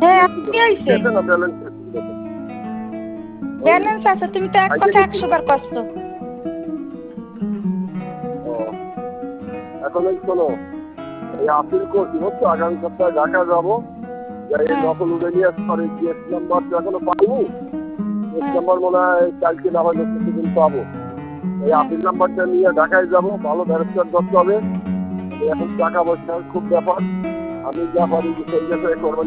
হ্যাঁ, কি হইছে? না ব্যালেন্স ব্যালেন্স আছে, তুমি তো এক কথা 100 বার কষ্ট। এখন এই শোনো, এই আপিল করছি বুঝছো, আগামী সপ্তাহে ঢাকা যাবো, যাই নকল উঠে নিয়ে আসতে জিএস নাম্বার তো এখনো পাইনি। জিএস নাম্বার মনে হয় কালকে না হলে কিছুদিন পাবো। এই আপিল নাম্বারটা নিয়ে ঢাকায় যাবো, ভালো ব্যারিস্টার করতে হবে। এখন টাকা পয়সার খুব ব্যাপার, আমি যা পারি সেই জায়গায় করবো।